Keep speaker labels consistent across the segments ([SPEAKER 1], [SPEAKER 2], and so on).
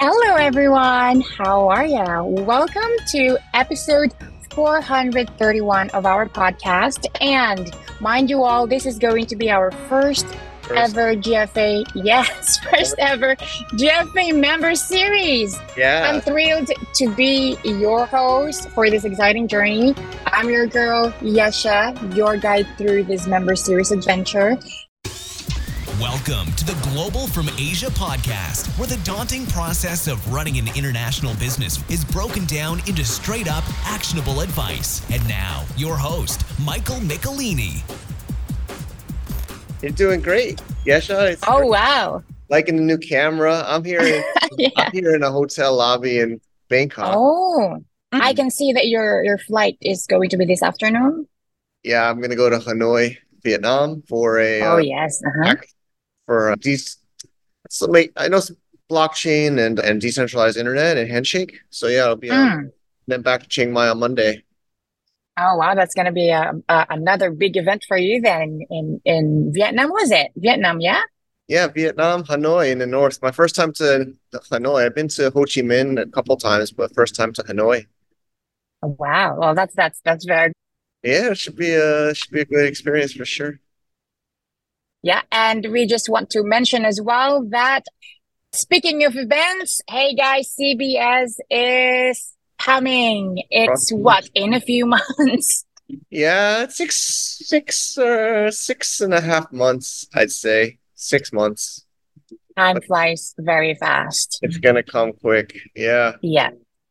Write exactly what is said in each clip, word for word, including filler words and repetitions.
[SPEAKER 1] Hello, everyone. How are ya? Welcome to episode four hundred thirty-one of our podcast. And mind you all, this is going to be our first
[SPEAKER 2] First,
[SPEAKER 1] ever G F A, yes, first ever G F A member series. I'm
[SPEAKER 2] yeah,
[SPEAKER 1] thrilled to be your host for this exciting journey. I'm your girl, Yesha, your guide through this member series adventure.
[SPEAKER 3] Welcome to the Global from Asia podcast, where the daunting process of running an international business is broken down into straight up actionable advice. And now, your host, Michael Michelini.
[SPEAKER 2] you're doing great. Yesha, it's
[SPEAKER 1] Oh, wow.
[SPEAKER 2] liking the new camera. I'm here in,
[SPEAKER 1] Yeah.
[SPEAKER 2] I'm here in a hotel lobby in Bangkok.
[SPEAKER 1] Oh, I can see that your your flight is going to be this afternoon.
[SPEAKER 2] Yeah, I'm gonna go to Hanoi, Vietnam for a
[SPEAKER 1] Oh,
[SPEAKER 2] uh,
[SPEAKER 1] yes. Uh-huh.
[SPEAKER 2] hack- for a de- so like, I know some blockchain and and decentralized internet and Handshake. So yeah, it'll be um,
[SPEAKER 1] Mm.
[SPEAKER 2] then back to Chiang Mai on Monday.
[SPEAKER 1] Oh, wow. That's going to be a, a, another big event for you then in, in Vietnam, was it? Vietnam, yeah?
[SPEAKER 2] Yeah, Vietnam, Hanoi in the north. My first time to Hanoi. I've been to Ho Chi Minh a couple times, but first time to Hanoi.
[SPEAKER 1] Oh, wow. Well, that's that's that's very
[SPEAKER 2] Yeah, it should be a should be a good experience for sure.
[SPEAKER 1] yeah. And we just want to mention as well that speaking of events, hey guys, C B S is coming. It's what, in a few months?
[SPEAKER 2] Yeah, it's six six or six and a half months, I'd say. Six months.
[SPEAKER 1] Time flies very fast.
[SPEAKER 2] It's gonna come quick. Yeah.
[SPEAKER 1] Yeah,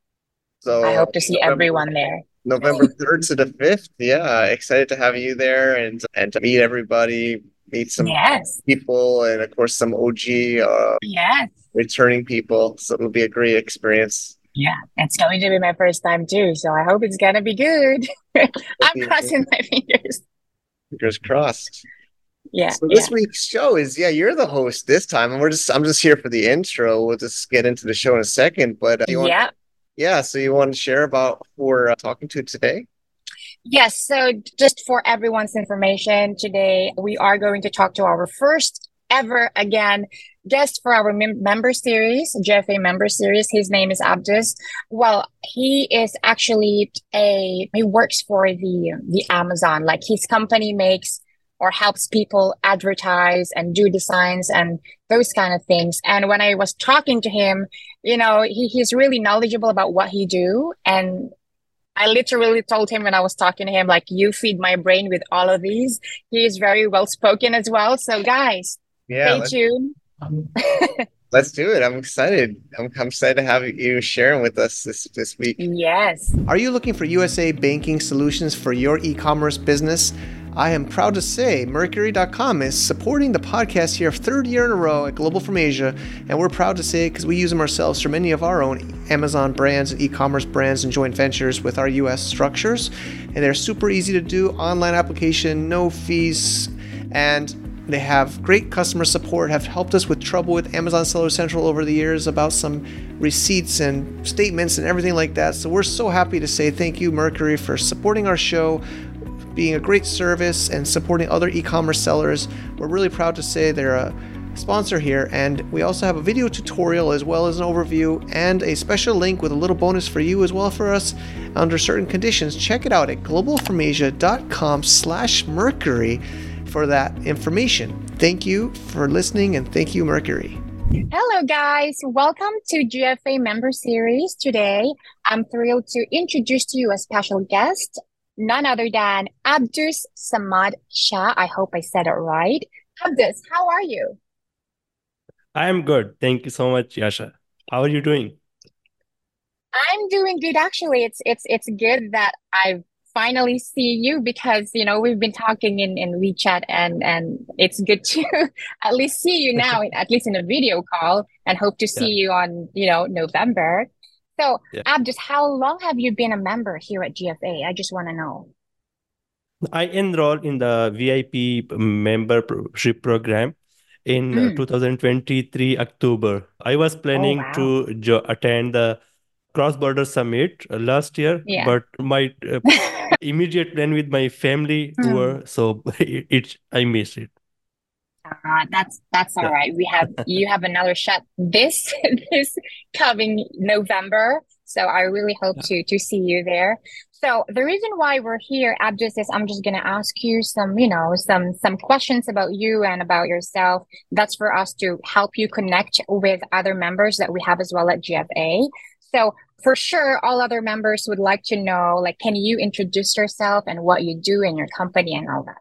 [SPEAKER 2] So
[SPEAKER 1] I hope to see
[SPEAKER 2] November
[SPEAKER 1] everyone there.
[SPEAKER 2] November third to the fifth. Yeah, excited to have you there and and to meet everybody, meet some
[SPEAKER 1] Yes,
[SPEAKER 2] people, and of course some O G uh
[SPEAKER 1] yes.
[SPEAKER 2] returning people. So it'll be a great experience.
[SPEAKER 1] Yeah, it's going to be my first time too, so I hope it's gonna be good. I'm crossing my fingers.
[SPEAKER 2] Fingers crossed.
[SPEAKER 1] Yeah,
[SPEAKER 2] So
[SPEAKER 1] yeah.
[SPEAKER 2] this week's show is, yeah, you're the host this time, and we're just I'm just here for the intro. We'll just get into the show in a second, but uh, you want,
[SPEAKER 1] Yeah.
[SPEAKER 2] yeah, so you want to share about who we're uh, talking to today?
[SPEAKER 1] Yes, so just for everyone's information, today we are going to talk to our first ever, again, guest for our mem- member series, G F A member series. His name is Abdus. Well, he is actually a, he works for the, the Amazon. Like his company makes or helps people advertise and do designs and those kind of things. And when I was talking to him, you know, he, he's really knowledgeable about what he do. And I literally told him when I was talking to him, like, you feed my brain with all of these. He is very well spoken as well. So, guys,
[SPEAKER 2] Yeah,
[SPEAKER 1] stay
[SPEAKER 2] let's,
[SPEAKER 1] tuned.
[SPEAKER 2] let's do it. I'm excited. I'm, I'm excited to have you sharing with us this this week.
[SPEAKER 1] Yes.
[SPEAKER 4] Are you looking for U S A banking solutions for your e-commerce business? I am proud to say Mercury dot com is supporting the podcast here third year in a row at Global from Asia, and we're proud to say it because we use them ourselves for many of our own Amazon brands and e-commerce brands and joint ventures with our U S structures, and they're super easy to do, online application, no fees, and they have great customer support, have helped us with trouble with Amazon Seller Central over the years about some receipts and statements and everything like that. So we're so happy to say thank you, Mercury, for supporting our show, being a great service, and supporting other e-commerce sellers. We're really proud to say they're a sponsor here, and we also have a video tutorial as well as an overview and a special link with a little bonus for you as well for us under certain conditions. Check it out at globalfromasia.com slash Mercury for that information. Thank you for listening, and thank you, Mercury.
[SPEAKER 1] Hello, guys. Welcome to G F A member series. Today, I'm thrilled to introduce to you a special guest, none other than Abdus Samad Shah. I hope I said it right. Abdus, how are you?
[SPEAKER 5] I am good. Thank you so much, Yasha. How are you doing?
[SPEAKER 1] I'm doing good, actually. It's it's it's good that I finally see you because you know we've been talking in in WeChat, and and it's good to at least see you now, at least in a video call, and hope to see
[SPEAKER 5] Yeah,
[SPEAKER 1] you on you know November. So,
[SPEAKER 5] yeah.
[SPEAKER 1] Abdus, how long have you been a member here at G F A? I just want to know.
[SPEAKER 5] I enrolled in the V I P membership program in uh,
[SPEAKER 1] Mm.
[SPEAKER 5] twenty twenty-three October. I was
[SPEAKER 1] Oh,
[SPEAKER 5] planning
[SPEAKER 1] wow.
[SPEAKER 5] to jo- attend the cross-border summit uh, last year,
[SPEAKER 1] Yeah.
[SPEAKER 5] but my uh, immediate plan with my family
[SPEAKER 1] Mm.
[SPEAKER 5] tour, so it, it I missed it.
[SPEAKER 1] Uh, that's that's all
[SPEAKER 5] Yeah.
[SPEAKER 1] right. We have you have another shot this this coming November. So I really hope
[SPEAKER 5] Yeah.
[SPEAKER 1] to to see you there. So the reason why we're here, Abdus, is I'm just gonna ask you some, you know, some some questions about you and about yourself. That's for us to help you connect with other members that we have as well at G F A. So for sure, all other members would like to know, like, can you introduce yourself and what you do in your company and all that?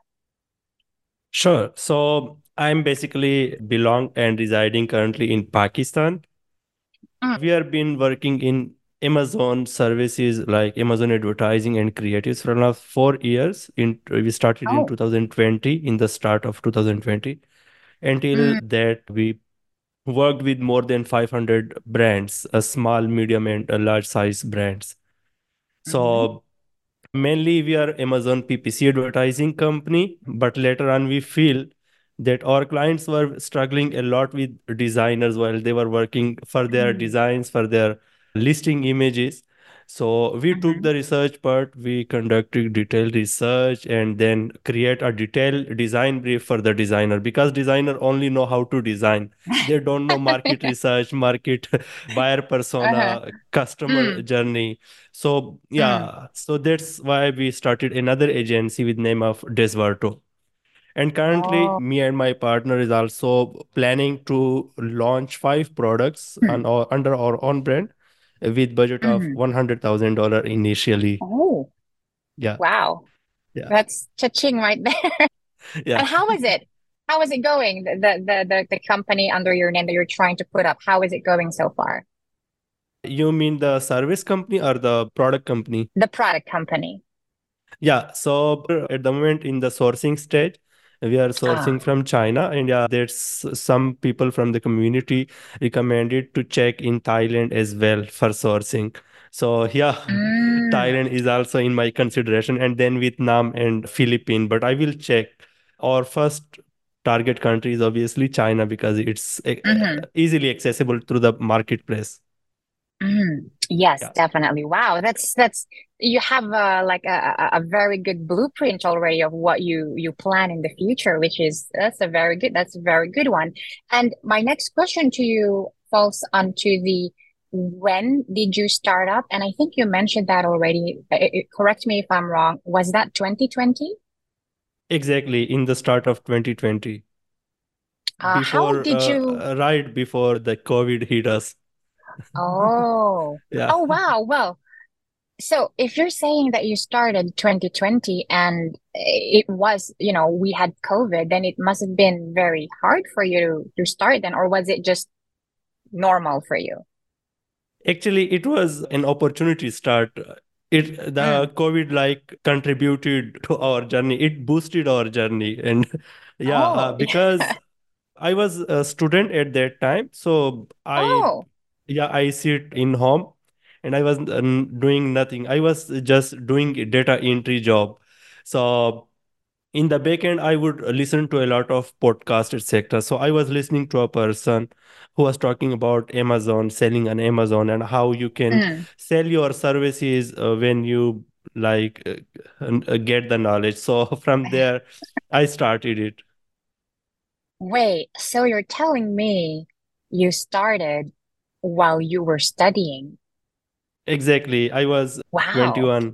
[SPEAKER 5] Sure. So I'm basically belong and residing currently in Pakistan.
[SPEAKER 1] Mm.
[SPEAKER 5] We have been working in Amazon services like Amazon advertising and creatives for last four years. In we started in
[SPEAKER 1] Oh.
[SPEAKER 5] two thousand twenty, in the start of two thousand twenty. Until
[SPEAKER 1] Mm.
[SPEAKER 5] that, we worked with more than five hundred brands, a small, medium, and a large size brands.
[SPEAKER 1] Mhm.
[SPEAKER 5] So mainly we are Amazon P P C advertising company, but later on we feel that our clients were struggling a lot with designers while they were working for their
[SPEAKER 1] Mm.
[SPEAKER 5] designs, for their listing images. So we took
[SPEAKER 1] Mhm.
[SPEAKER 5] the research part, we conducted detailed research and then create a detailed design brief for the designer, because designer only know how to design. They don't know market research, market buyer
[SPEAKER 1] Uh-huh.
[SPEAKER 5] persona, customer
[SPEAKER 1] Mm.
[SPEAKER 5] journey. So
[SPEAKER 1] Mm.
[SPEAKER 5] yeah, so that's why we started another agency with name of Desverto. And currently,
[SPEAKER 1] Oh.
[SPEAKER 5] me and my partner is also planning to launch five products on
[SPEAKER 1] Mm.
[SPEAKER 5] our, under our own brand with budget of
[SPEAKER 1] Mhm.
[SPEAKER 5] one hundred thousand dollars initially.
[SPEAKER 1] Oh,
[SPEAKER 5] Yeah,
[SPEAKER 1] wow.
[SPEAKER 5] yeah,
[SPEAKER 1] That's cha-ching right there.
[SPEAKER 5] yeah.
[SPEAKER 1] And how is it? How is it going? The, the the the the company under your name that you're trying to put up, how is it going so far?
[SPEAKER 5] You mean the service company or the product company?
[SPEAKER 1] The product company.
[SPEAKER 5] Yeah, so at the moment in the sourcing stage, we are
[SPEAKER 1] Ah.
[SPEAKER 5] sourcing from China, and yeah, there's some people from the community recommended to check in Thailand as well for sourcing. So yeah,
[SPEAKER 1] Mm.
[SPEAKER 5] Thailand is also in my consideration, and then Vietnam and Philippines. But I will check. Our first target country is obviously China because it's uh,
[SPEAKER 1] Mhm.
[SPEAKER 5] easily accessible through the marketplace.
[SPEAKER 1] Mm. Yes,
[SPEAKER 5] Yeah.
[SPEAKER 1] definitely. Wow, that's that's you have a, like a, a a very good blueprint already of what you you plan in the future, which is that's a very good that's a very good one. And my next question to you falls onto the when did you start up? And I think you mentioned that already. I- I- correct me if I'm wrong. Was that twenty twenty?
[SPEAKER 5] Exactly, in the start of twenty twenty.
[SPEAKER 1] Uh, how
[SPEAKER 5] Before,
[SPEAKER 1] did you?
[SPEAKER 5] uh, right before the COVID hit us.
[SPEAKER 1] Oh,
[SPEAKER 5] Yeah.
[SPEAKER 1] oh wow. Well, so if you're saying that you started twenty twenty and it was, you know, we had COVID, then it must have been very hard for you to start then, or was it just normal for you?
[SPEAKER 5] Actually, it was an opportunity start. It the
[SPEAKER 1] Mm.
[SPEAKER 5] COVID like contributed to our journey. It boosted our journey, and yeah, uh,
[SPEAKER 1] Oh,
[SPEAKER 5] because I was a student at that time, so I
[SPEAKER 1] oh,
[SPEAKER 5] yeah I sit in home, and I was uh, doing nothing. I was just doing a data entry job. So in the backend, I would listen to a lot of podcasts, et cetera. So I was listening to a person who was talking about Amazon, selling on Amazon, and how you can
[SPEAKER 1] mm.
[SPEAKER 5] sell your services uh, when you like uh, uh, get the knowledge. So from there, I started it.
[SPEAKER 1] Wait, so you're telling me you started while you were studying?
[SPEAKER 5] Exactly. I was
[SPEAKER 1] Wow.
[SPEAKER 5] twenty-one.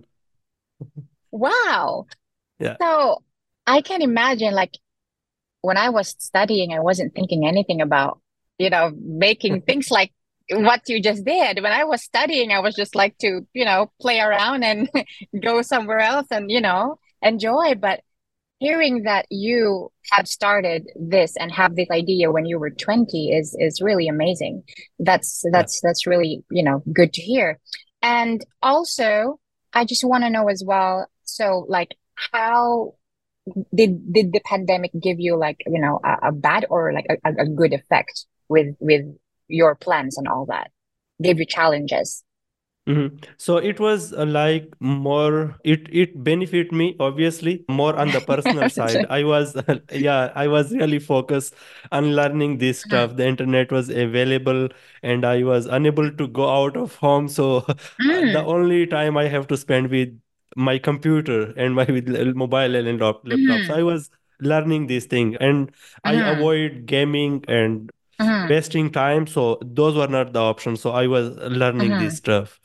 [SPEAKER 1] Wow.
[SPEAKER 5] Yeah.
[SPEAKER 1] So I can imagine, like, when I was studying, I wasn't thinking anything about, you know, making things like what you just did. When I was studying, I was just like to, you know, play around and go somewhere else and, you know, enjoy. But hearing that you have started this and have this idea when you were twenty is is really amazing. That's
[SPEAKER 5] Yeah.
[SPEAKER 1] that's that's really, you know, good to hear. And also, I just want to know as well, so like how did did the pandemic give you like, you know, a, a bad or like a, a good effect with with your plans and all that? Gave you challenges?
[SPEAKER 5] Mhm. So it was uh, like more it it benefit me obviously more on the personal side. I was yeah, I was really focused on learning this stuff. The internet was available and I was unable to go out of home. So uh, the
[SPEAKER 1] Mm,
[SPEAKER 5] only time I have to spend with my computer and my with l- mobile and lap- laptop. So
[SPEAKER 1] mm,
[SPEAKER 5] I was learning this thing. And I
[SPEAKER 1] Mm-hmm.
[SPEAKER 5] avoid gaming and
[SPEAKER 1] Mm-hmm.
[SPEAKER 5] wasting time. So those were not the options. So I was learning
[SPEAKER 1] Mm-hmm.
[SPEAKER 5] this stuff.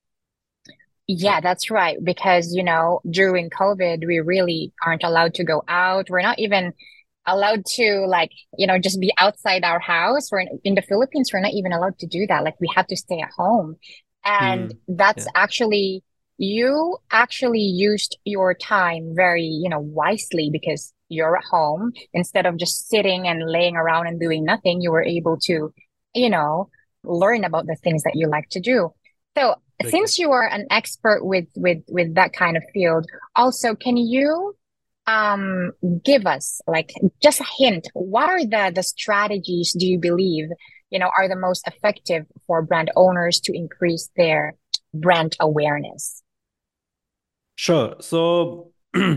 [SPEAKER 1] Yeah, that's right. Because, you know, during COVID, we really aren't allowed to go out. We're not even allowed to, like, you know, just be outside our house. We're in, in the Philippines, we're not even allowed to do that. Like, we have to stay at home. And
[SPEAKER 5] Hmm.
[SPEAKER 1] that's
[SPEAKER 5] Yeah.
[SPEAKER 1] actually, you actually used your time very, you know, wisely because you're at home. Instead of just sitting and laying around and doing nothing, you were able to, you know, learn about the things that you like to do. So,
[SPEAKER 5] Okay.
[SPEAKER 1] since you are an expert with with with that kind of field, also, can you um give us like just a hint? What are the the strategies do you believe, you know, are the most effective for brand owners to increase their brand awareness?
[SPEAKER 5] Sure. So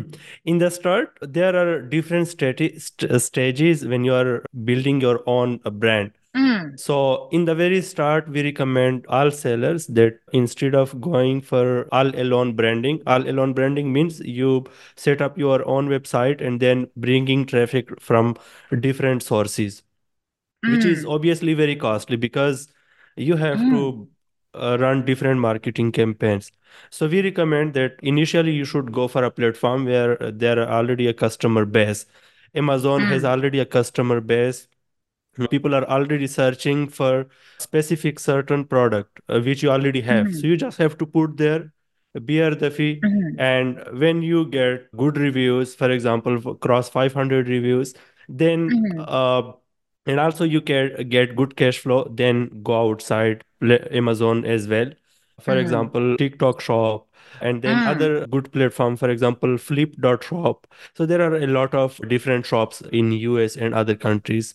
[SPEAKER 5] in the start, there are different strate- st- stages when you are building your own uh, brand.
[SPEAKER 1] Mm,
[SPEAKER 5] So in the very start, we recommend all sellers that instead of going for all alone branding, all alone branding means you set up your own website and then bringing traffic from different sources, which is
[SPEAKER 1] mm,
[SPEAKER 5] obviously very costly because you have
[SPEAKER 1] mm,
[SPEAKER 5] to uh, run different marketing campaigns. So we recommend that initially you should go for a platform where uh, there are already a customer base. Amazon has
[SPEAKER 1] mm,
[SPEAKER 5] already a customer base. People are already searching for specific certain product uh, which you already have. So
[SPEAKER 1] mm,
[SPEAKER 5] you just have to put there, bear the fee,
[SPEAKER 1] mm,
[SPEAKER 5] and when you get good reviews, for example, for cross five hundred reviews, then
[SPEAKER 1] mm,
[SPEAKER 5] uh, and also you can get good cash flow, then go outside pla- Amazon as well. For
[SPEAKER 1] mm,
[SPEAKER 5] example, TikTok Shop, and then
[SPEAKER 1] mm,
[SPEAKER 5] other good platform, for example, Flip dot Shop. So there are a lot of different shops in U S and other countries.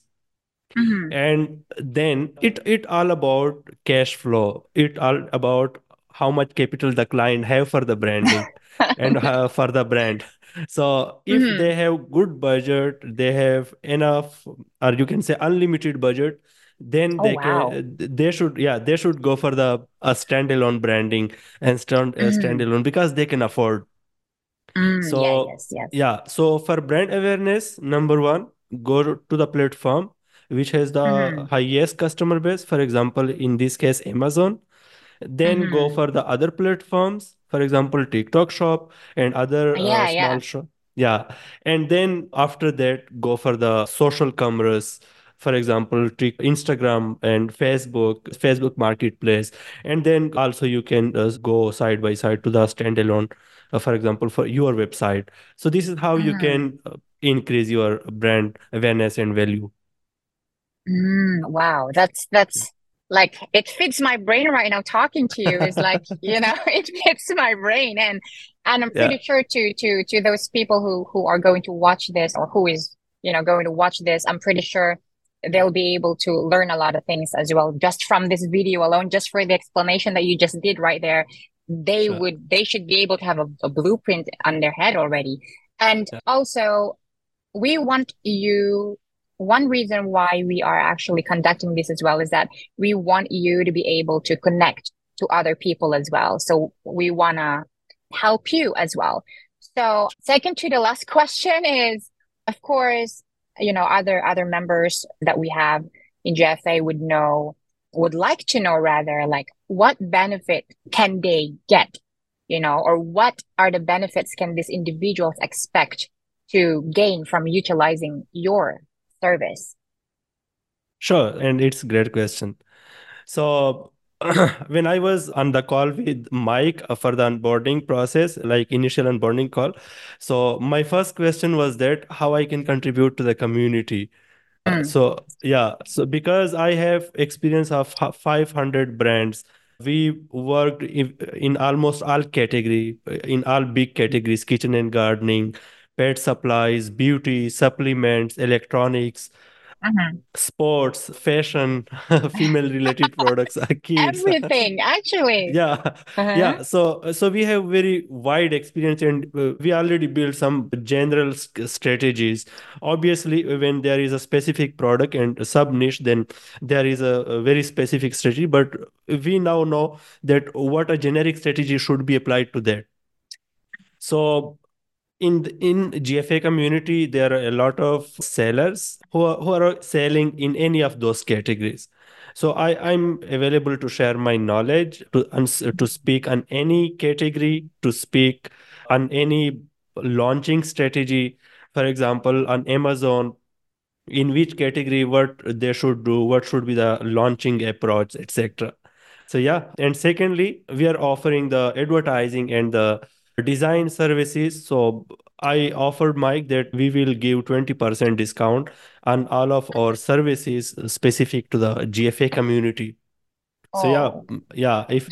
[SPEAKER 1] mm.
[SPEAKER 5] And then it it all about cash flow, it all about how much capital the client have for the branding and uh, for the brand. So if they
[SPEAKER 1] Mm.
[SPEAKER 5] have good budget, they have enough, or you can say unlimited budget, then
[SPEAKER 1] Oh,
[SPEAKER 5] they
[SPEAKER 1] wow.
[SPEAKER 5] can they should, yeah, they should go for the a standalone branding and stand uh,
[SPEAKER 1] Mm,
[SPEAKER 5] standalone because they can afford.
[SPEAKER 1] mm, yeah,
[SPEAKER 5] So,
[SPEAKER 1] yes, yes.
[SPEAKER 5] yeah, so for brand awareness, number one, go to the platform which has the
[SPEAKER 1] Mm,
[SPEAKER 5] highest customer base. For example, in this case, Amazon. Then go
[SPEAKER 1] mm.
[SPEAKER 5] for the other platforms, for example, TikTok Shop and other uh,
[SPEAKER 1] Yeah,
[SPEAKER 5] small
[SPEAKER 1] yeah.
[SPEAKER 5] shop. Yeah. And then after that, go for the social commerce. For example, Tik- Instagram and Facebook, Facebook Marketplace. And then also you can uh, go side by side to the standalone, uh, for example, for your website. So this is how you
[SPEAKER 1] Mm.
[SPEAKER 5] can uh, increase your brand awareness and value.
[SPEAKER 1] Mm, wow, that's that's like it fits my brain right now talking to you is like, you know, it fits my brain and and I'm pretty
[SPEAKER 5] Yeah,
[SPEAKER 1] sure to to to those people who who are going to watch this or who is, you know, going to watch this, I'm pretty sure they'll be able to learn a lot of things as well just from this video alone, just for the explanation that you just did right there. They
[SPEAKER 5] sure.
[SPEAKER 1] would they should be able to have a, a blueprint on their head already. And
[SPEAKER 5] Yeah,
[SPEAKER 1] also we want you, one reason why we are actually conducting this as well is that we want you to be able to connect to other people as well. So we want to help you as well. So second to the last question is, of course, you know, other other members that we have in G F A would know, would like to know rather, like what benefit can they get, you know, or what are the benefits can these individuals expect to gain from utilizing your service?
[SPEAKER 5] sure. And it's a great question. So when I was on the call with Mike uh, for the onboarding process, like initial onboarding call, so my first question was that how I can contribute to the community. Uh,
[SPEAKER 1] Mm,
[SPEAKER 5] so yeah, so because I have experience of h- five hundred brands, we worked in, in almost all category, uh, in all big categories, kitchen and gardening, pet supplies, beauty, supplements, electronics,
[SPEAKER 1] mhm.
[SPEAKER 5] sports, fashion, female related products, uh, kids.
[SPEAKER 1] Everything, actually.
[SPEAKER 5] Yeah,
[SPEAKER 1] Uh-huh.
[SPEAKER 5] yeah. So, so we have very wide experience, and uh, we already built some general sk- strategies. Obviously, when there is a specific product and sub niche, then there is a, a very specific strategy. But we now know that what a generic strategy should be applied to that. So in the, in G F A community, there are a lot of sellers who are, who are selling in any of those categories. So I, I'm available to share my knowledge, to uns- to speak on any category, to speak on any launching strategy. For example, on Amazon, in which category, what they should do, what should be the launching approach, et cetera. So yeah, and secondly, we are offering the advertising and the design services. So I offered Mike that we will give twenty percent discount on all of our services specific to the G F A community. So yeah,
[SPEAKER 1] Oh.
[SPEAKER 5] mm, yeah, if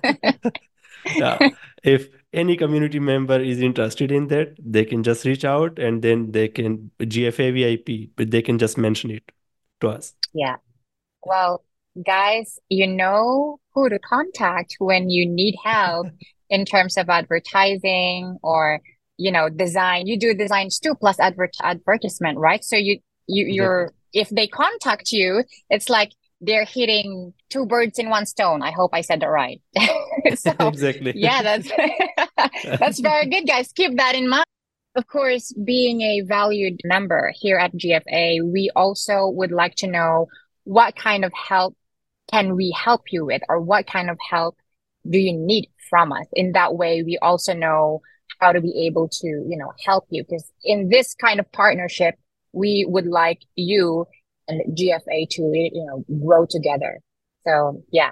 [SPEAKER 5] yeah, if any community member is interested in that, they can just reach out and then they can G F A V I P, but they can just mention it to us.
[SPEAKER 1] Yeah. Well, guys, you know who to contact when you need help in terms of advertising or, you know, design. You do designs too, plus advert advertisement, right? So you you
[SPEAKER 5] Exactly.
[SPEAKER 1] you're if they contact you, it's like they're hitting two birds in one stone. I hope I said that right. So
[SPEAKER 5] Exactly.
[SPEAKER 1] yeah, that's that's very good, guys. Keep that in mind. Of course, being a valued member here at G F A, we also would like to know what kind of help can we help you with, or what kind of help do you need from us? In that way, we also know how to be able to, you know, help you. Because in this kind of partnership, we would like you and G F A to, you know, grow together. So yeah.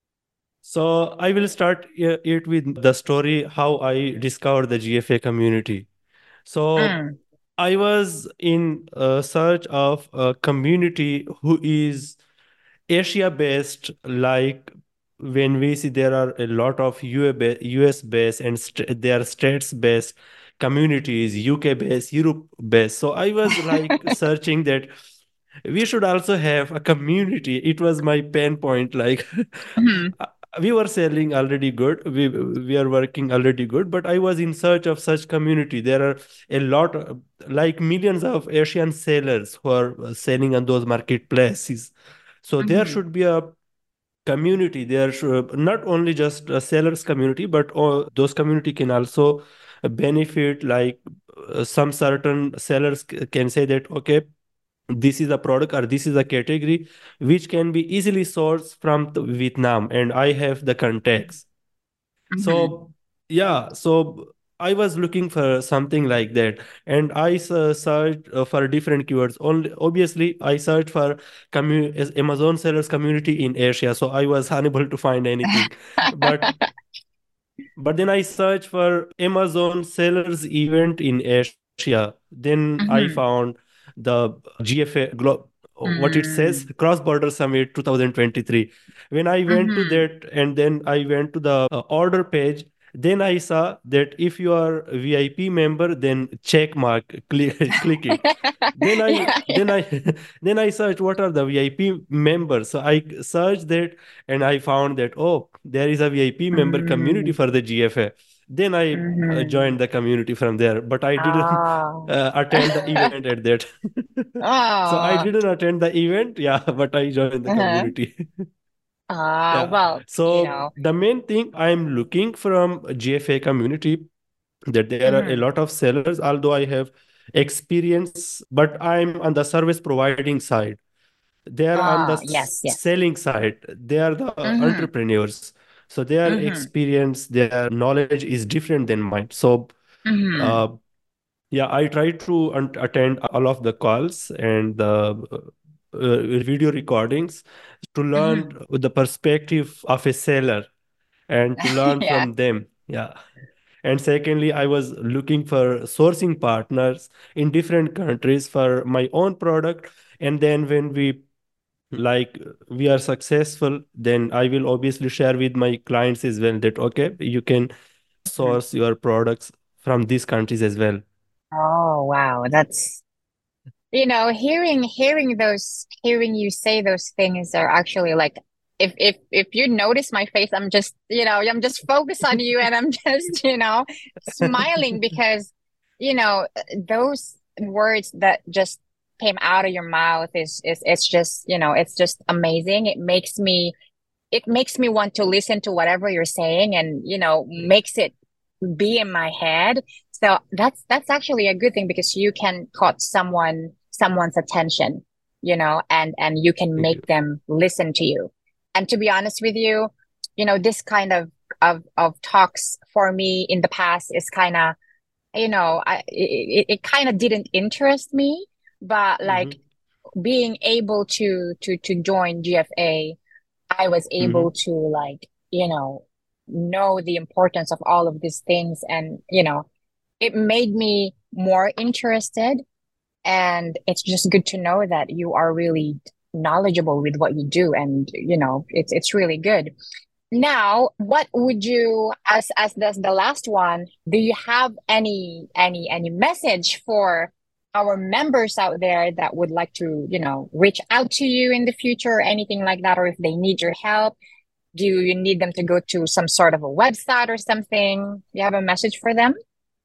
[SPEAKER 5] So I will start i- it with the story how I discovered the G F A community. So
[SPEAKER 1] Mm.
[SPEAKER 5] I was in uh, search of a community who is Asia based, like when we see there are a lot of U S based and st there are states based communities, U K based, Europe based. So I was like searching that we should also have a community. It was my pain point. Like
[SPEAKER 1] Mhm.
[SPEAKER 5] we were selling already good, we we are working already good, but I was in search of such community. There are a lot, uh, like millions of Asian sellers who are uh, selling on those marketplaces. So there
[SPEAKER 1] Mhm.
[SPEAKER 5] should be a community. There should not only just a sellers community, but all, those community can also benefit. Like uh, some certain sellers c- can say that, okay, this is a product or this is a category which can be easily sourced from the Vietnam, and I have the contacts.
[SPEAKER 1] Mhm.
[SPEAKER 5] So yeah, so I was looking for something like that, and I s- searched uh, for different keywords. Only obviously I searched for commu- as Amazon sellers community in Asia, so I was unable to find anything. But but then I searched for Amazon sellers event in Asia. Then I
[SPEAKER 1] Mhm.
[SPEAKER 5] found the G F A glo- what it says,
[SPEAKER 1] Mm.
[SPEAKER 5] Cross Border Summit twenty twenty-three. When I went to
[SPEAKER 1] Mhm.
[SPEAKER 5] that and then I went to the uh, order page, then I saw that if you are a V I P member, then check mark, click, click it. Then I
[SPEAKER 1] Yeah,
[SPEAKER 5] then
[SPEAKER 1] yeah.
[SPEAKER 5] I then I searched what are the V I P members. So I searched that and I found that, oh, there is a V I P member community
[SPEAKER 1] Mm.
[SPEAKER 5] for the G F A. Then I uh,
[SPEAKER 1] Mhm.
[SPEAKER 5] joined the community from there, but I didn't
[SPEAKER 1] Oh.
[SPEAKER 5] uh, attend the event at that. So I
[SPEAKER 1] Oh.
[SPEAKER 5] didn't attend the event, yeah, but I joined the
[SPEAKER 1] Uh-huh.
[SPEAKER 5] community.
[SPEAKER 1] Ah,
[SPEAKER 5] Yeah.
[SPEAKER 1] well, you
[SPEAKER 5] So
[SPEAKER 1] know.
[SPEAKER 5] the main thing I'm looking from G F A community, that there are a
[SPEAKER 1] Mhm.
[SPEAKER 5] lot of sellers, although I have experience, but I'm on the service providing side. They are on the
[SPEAKER 1] Ah,
[SPEAKER 5] s-
[SPEAKER 1] yes, yes.
[SPEAKER 5] selling side. They are the uh,
[SPEAKER 1] Mhm.
[SPEAKER 5] entrepreneurs. So their
[SPEAKER 1] Mhm.
[SPEAKER 5] experience, their knowledge is different than mine. So uh,
[SPEAKER 1] Mhm.
[SPEAKER 5] yeah, I try to un- attend all of the calls and the uh, uh, video recordings to learn
[SPEAKER 1] Mhm.
[SPEAKER 5] the perspective of a seller and to learn
[SPEAKER 1] Yeah.
[SPEAKER 5] from them. Yeah. And secondly, I was looking for sourcing partners in different countries for my own product. And then when we like we are successful, then I will obviously share with my clients as well that okay, you can
[SPEAKER 1] Mhm.
[SPEAKER 5] source your products from these countries as well.
[SPEAKER 1] Oh, wow. That's, you know, hearing hearing those hearing you say those things are actually like if if if you notice my face, I'm just, you know, I'm just focused on you and I'm just, you know, smiling because, you know, those words that just came out of your mouth is is it's just, you know, it's just amazing. It makes me it makes me want to listen to whatever you're saying and, you know, makes it be in my head. So that's that's actually a good thing because you can caught someone someone's attention, you know, and and you can
[SPEAKER 5] Thank
[SPEAKER 1] make
[SPEAKER 5] you.
[SPEAKER 1] them listen to you. And to be honest with you, you know, this kind of of of talks for me in the past is kind of, you know, I it, it kind of didn't interest me, but like
[SPEAKER 5] Mm-hmm.
[SPEAKER 1] being able to to to join G F A, I was able
[SPEAKER 5] Mm-hmm.
[SPEAKER 1] to like, you know, know the importance of all of these things, and you know, it made me more interested. And it's just good to know that you are really knowledgeable with what you do, and you know, it's it's really good. Now, what would you, as as the, the last one, do you have any any any message for our members out there that would like to, you know, reach out to you in the future or anything like that, or if they need your help? Do you need them to go to some sort of a website or something? You have a message for them?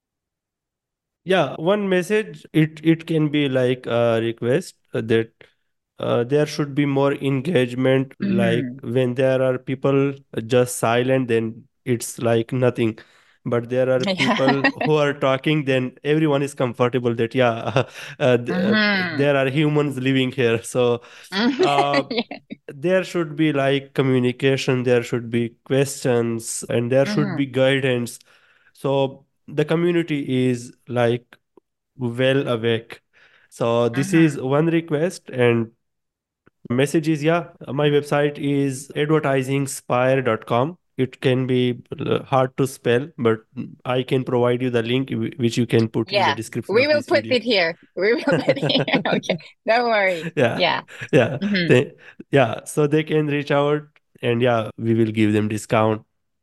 [SPEAKER 5] Yeah, one message, it it can be like a request uh, that uh, there should be more engagement. Like
[SPEAKER 1] Mm-hmm.
[SPEAKER 5] when there are people just silent, then it's like nothing. But there are
[SPEAKER 1] Yeah.
[SPEAKER 5] people who are talking, then everyone is comfortable that yeah, uh, th- uh,
[SPEAKER 1] Mm-hmm.
[SPEAKER 5] there are humans living here. So uh,
[SPEAKER 1] Yeah.
[SPEAKER 5] there should be like communication, there should be questions, and there should
[SPEAKER 1] Mm-hmm.
[SPEAKER 5] be guidance. So the community is like well awake. So this is
[SPEAKER 1] Mm-hmm.
[SPEAKER 5] one request, and message is yeah, my website is advertising spire dot com. It can be uh, hard to spell, but I can provide you the link wh- which you can put in the
[SPEAKER 1] Yeah.
[SPEAKER 5] description
[SPEAKER 1] We
[SPEAKER 5] of
[SPEAKER 1] will
[SPEAKER 5] this
[SPEAKER 1] put
[SPEAKER 5] video.
[SPEAKER 1] it here. We will put it here. Okay. Don't worry.
[SPEAKER 5] Yeah,
[SPEAKER 1] Yeah.
[SPEAKER 5] yeah,
[SPEAKER 1] Mm-hmm.
[SPEAKER 5] they, yeah. So they can reach out, and yeah, we will give them discount.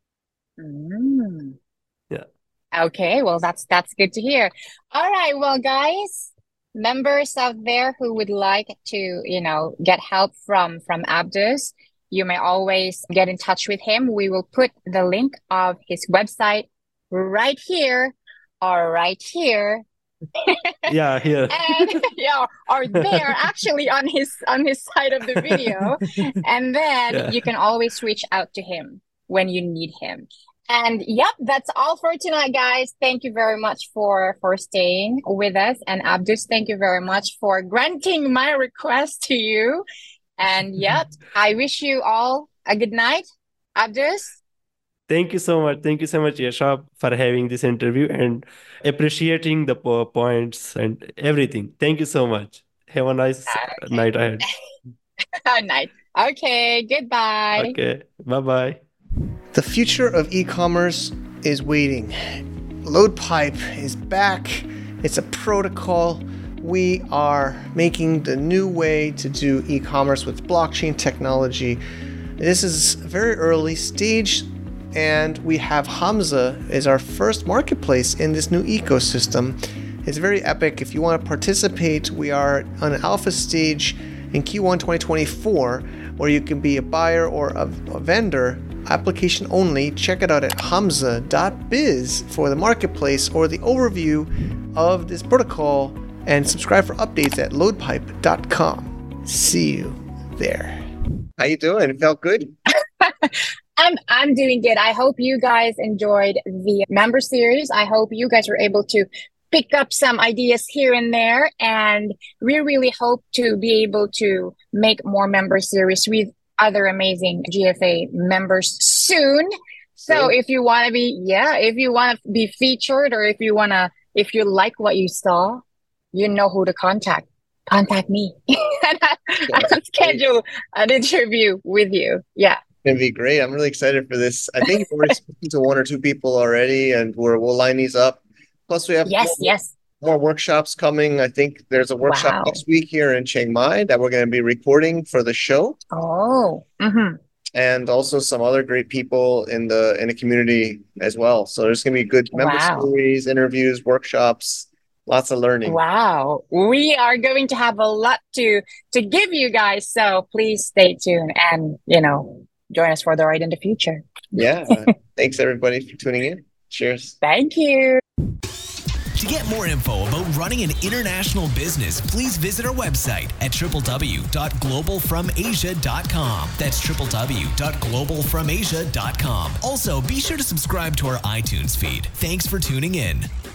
[SPEAKER 1] Mm.
[SPEAKER 5] Yeah.
[SPEAKER 1] Okay, well that's that's good to hear. All right, well guys, members out there who would like to, you know, get help from from Abdus, you may always get in touch with him. We will put the link of his website right here or right here.
[SPEAKER 5] Yeah, here.
[SPEAKER 1] And yeah, or there actually on his on his side of the video. And then
[SPEAKER 5] Yeah.
[SPEAKER 1] you can always reach out to him when you need him. And yep, that's all for tonight, guys. Thank you very much for for staying with us. And Abdus, thank you very much for granting my request to you. And yep, I wish you all a good night. Abdus?
[SPEAKER 5] Thank you so much. Thank you so much, Yasha, for having this interview and appreciating the po- points and everything. Thank you so much. Have a nice
[SPEAKER 1] Okay.
[SPEAKER 5] night ahead.
[SPEAKER 1] Night. Okay, goodbye.
[SPEAKER 5] Okay. Bye bye.
[SPEAKER 4] The future of e-commerce is waiting. LoadPipe is back. It's a protocol. We are making the new way to do e-commerce with blockchain technology. This is very early stage, and we have Hamza as our first marketplace in this new ecosystem. It's very epic. If you want to participate, we are on an alpha stage in Q one twenty twenty-four, where you can be a buyer or a, a vendor, application only. Check it out at hamza dot biz for the marketplace or the overview of this protocol, and subscribe for updates at loadpipe dot com. See you there.
[SPEAKER 2] How you doing? It felt good.
[SPEAKER 1] I'm I'm doing good. I hope you guys enjoyed the member series. I hope you guys were able to pick up some ideas here and there, and we really hope to be able to make more member series with other amazing G F A members soon. So
[SPEAKER 2] Soon.
[SPEAKER 1] if you want to be, yeah, if you want to be featured, or if you want to, if you like what you saw, you know who to contact. Contact me. And I, I'll schedule an interview with you. Yeah.
[SPEAKER 2] Gonna be great. I'm really excited for this. I think we're speaking to one or two people already, and we're we'll line these up. Plus, we have
[SPEAKER 1] Yes,
[SPEAKER 2] more,
[SPEAKER 1] yes.
[SPEAKER 2] more workshops coming. I think there's a workshop
[SPEAKER 1] Wow.
[SPEAKER 2] next week here in Chiang Mai that we're going to be recording for the show,
[SPEAKER 1] Oh. Mm-hmm.
[SPEAKER 2] and also some other great people in the in the community as well. So there's going to be good member
[SPEAKER 1] Wow.
[SPEAKER 2] series, interviews, workshops, lots of learning.
[SPEAKER 1] Wow. We are going to have a lot to to give you guys. So please stay tuned and, you know, join us for the ride in the future.
[SPEAKER 2] Yeah. Thanks everybody for tuning in. Cheers.
[SPEAKER 1] Thank you.
[SPEAKER 3] To get more info about running an international business, please visit our website at w w w dot global from asia dot com. That's w w w dot global from asia dot com. Also, be sure to subscribe to our iTunes feed. Thanks for tuning in.